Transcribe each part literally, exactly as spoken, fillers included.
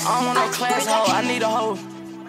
I don't want no class hoe, I need a hoe.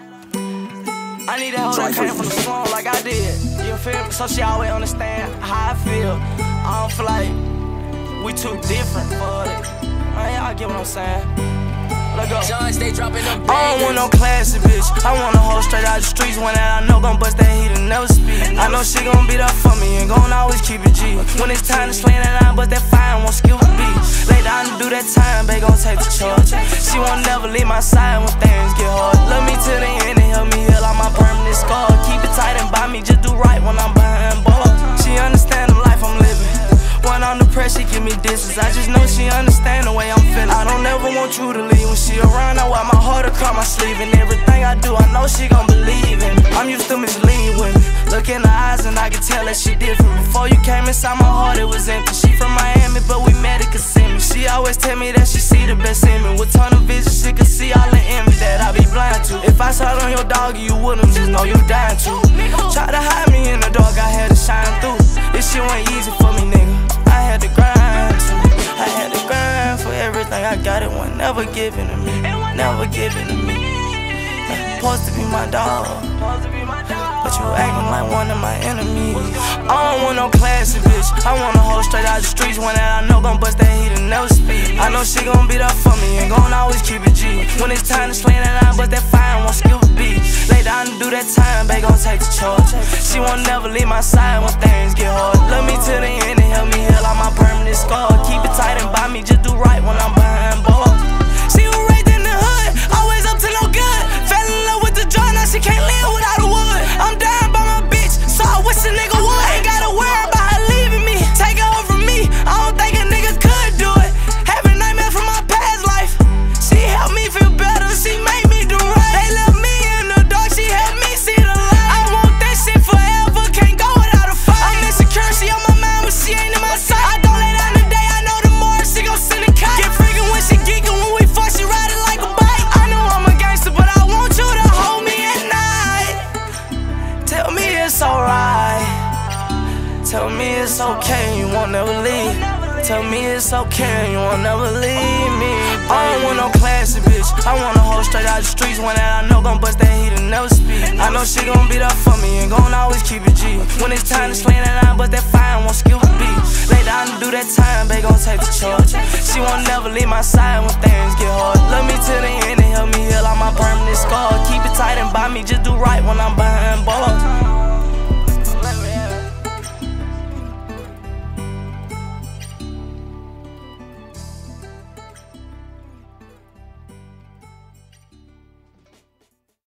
I need a hoe that came from the slum like I did. You feel me? So she always understand how I feel. I don't feel like we too different for it. Man, y'all get what I'm saying? Let go. John, stay dropping them I don't want no classy bitch. I want a hoe straight out the streets. One that I know gon' bust that heat and never speak. I know she gon' be there for me and gon' always keep it G. When it's time to slang that line, but that fine won't skill the beat. Lay down and do that time, babe gon' take the charge. She won't never leave my side when things get hard. Love me till the end and help me heal all my permanent scars. Keep it tight and buy me, just do right when I'm behind bars. She understand the life I'm living. When I'm depressed, she give me distance. I just know she understand the way I'm feeling. I don't ever want you to leave. When she around, I wear my heart across my sleeve. And everything I do, I know she gon' believe in. I'm used to misleading women. Look in her eyes and I can tell that she different. Before you came inside my heart, it was empty. She from Miami, but we met at Kissimmee. She always tell me that she see the best in me. With tunnel vision, she can see all the envy that I be blind to. If I saw it on your dog, you wouldn't, just know you dying to. Try to hide me in the dark, I had to shine through. This shit wasn't easy for me, nigga. I had to grind too. I had to grind for everything I got. It was never given to me, never given to me. Supposed to be my dog, but you acting like one of my enemies. I don't want no classy bitch. I want a hoe straight out the streets. One that I know gon' bust that heat and never speak. I know she gon' be there for me and gon' always keep it G. When it's time to slang that line, but that fine won't skill the beat. Lay down and do that time, babe gon' take the charge. She won't never leave my side when things get hard. Love me till the end and help me heal all my permanent scars. Keep it tight and buy me, just do right when I'm behind bars. She was raised in the hood, always up to no good. Fell in love with the joint, now she can't live without a wood. I'm dying by my bitch, so I wish a nigga would. Ain't gotta worry about her leaving me, take her over me. I don't think a nigga could do it. Having nightmares from my past life. She helped me feel better, she made me do right. They left me in the dark, she helped me see the light. I want that shit forever, can't go without a fight. I'm insecure, she on my mind, but she ain't in my sight. I don't lay down today, I know tomorrow she gon' send a kite. Get freakin' when she geekin', when we fuck, she ride it like a bike. I know I'm a gangster, but I want you to hold me at night. Tell me it's alright. Tell me it's okay, you won't never leave. Tell me it's okay, you won't never leave me. I don't want no classy bitch. I want a hoe straight out the streets. One that I know gon' bust that heat and never speak. I know she gon' be there for me and gon' always keep it G. When it's time to slang that line, but that fine won't skill the beat. Lay down and do that time, babe gon' take the charge. She won't never leave my side when things get hard. Love me till the end and help me heal all my permanent scars. Keep it tight and buy me, just do right when I'm behind bars.